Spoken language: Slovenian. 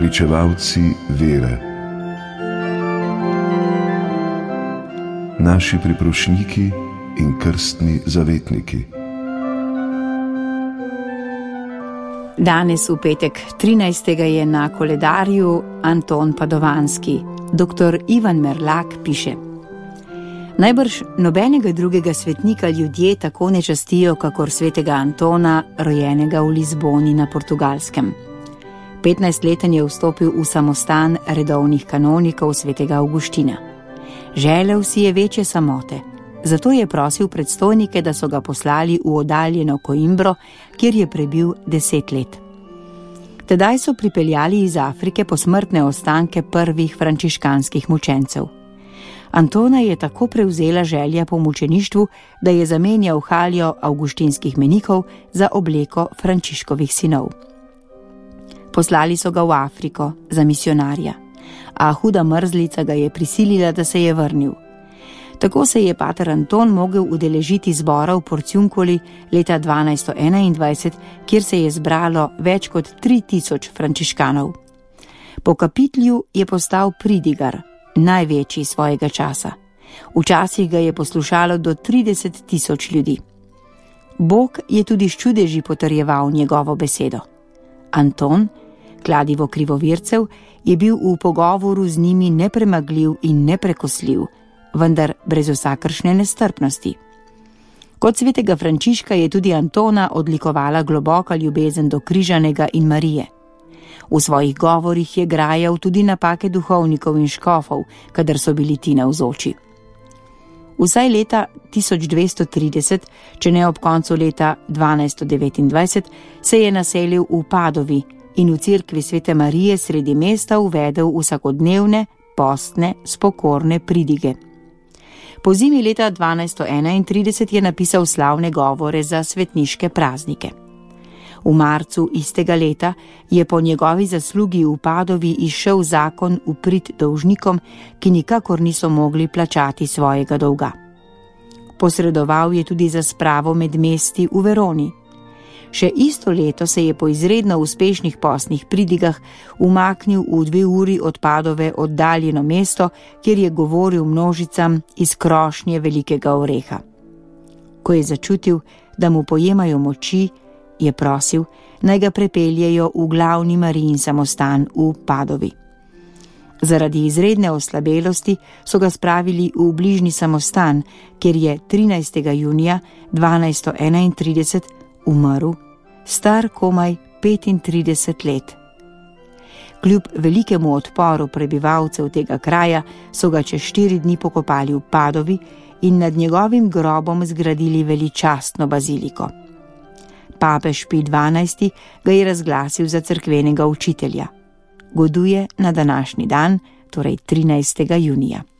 pričevalci vere, naši priprošniki in krstni zavetniki. Danes v petek 13. je na koledarju Anton Padovanski. Dr. Ivan Merlak piše: Najbrž nobenega drugega svetnika ljudje tako ne častijo, kakor svetega Antona, rojenega v Lizboni na Portugalskem. 15-leten je vstopil v samostan redovnih kanonikov svetega Avguština. Želel si je večje samote, zato je prosil predstojnike, da so ga poslali v oddaljeno Coimbro, kjer je prebil 10 let. Tedaj so pripeljali iz Afrike posmrtne ostanke prvih frančiškanskih mučencev. Antona je tako prevzela želja po mučeništvu, da je zamenjal haljo avguštinskih menikov za obleko Frančiškovih sinov. Poslali so ga v Afriko za misionarja, a huda mrzlica ga je prisilila, da se je vrnil. Tako se je pater Anton mogel udeležiti zbora v Porciuncoli leta 1221, kjer se je zbralo več kot 3000 frančiškanov. Po kapitlju je postal pridigar, največji svojega časa. Včasih ga je poslušalo do 30 000 ljudi. Bog je tudi s čudeži potrjeval njegovo besedo. Anton, kladivo krivovircev, je bil v pogovoru z njimi nepremagljiv in neprekosljiv, vendar brez vsakršne nestrpnosti. Kot svetega Frančiška je tudi Antona odlikovala globoka ljubezen do križanega in Marije. V svojih govorih je grajal tudi napake duhovnikov in škofov, kadar so bili ti navzoči. Vsaj leta 1230, če ne ob koncu leta 1229, se je naselil v Padovi in v cerkvi svete Marije sredi mesta uvedel vsakodnevne, postne, spokorne pridige. Po zimi leta 1231 je napisal slavne govore za svetniške praznike. V marcu istega leta je po njegovi zaslugi v Padovi izšel zakon v prid dolžnikom, ki nikakor niso mogli plačati svojega dolga. Posredoval je tudi za spravo med mesti v Veroni. Še isto leto se je po izredno uspešnih postnih pridigah umaknil v 2 uri od Padove oddaljeno mesto, kjer je govoril množicam iz krošnje velikega oreha. Ko je začutil, da mu pojemajo moči, je prosil, naj ga prepeljejo v glavni Marijin samostan v Padovi. Zaradi izredne oslabelosti so ga spravili v bližnji samostan, kjer je 13. junija 1231 umrl, star komaj 35 let. Kljub velikemu odporu prebivalcev tega kraja so ga čez 4 dni pokopali v Padovi in nad njegovim grobom zgradili veličastno baziliko. Papež Pij XII. Ga je razglasil za cerkvenega učitelja. Goduje na današnji dan, torej 13. junija.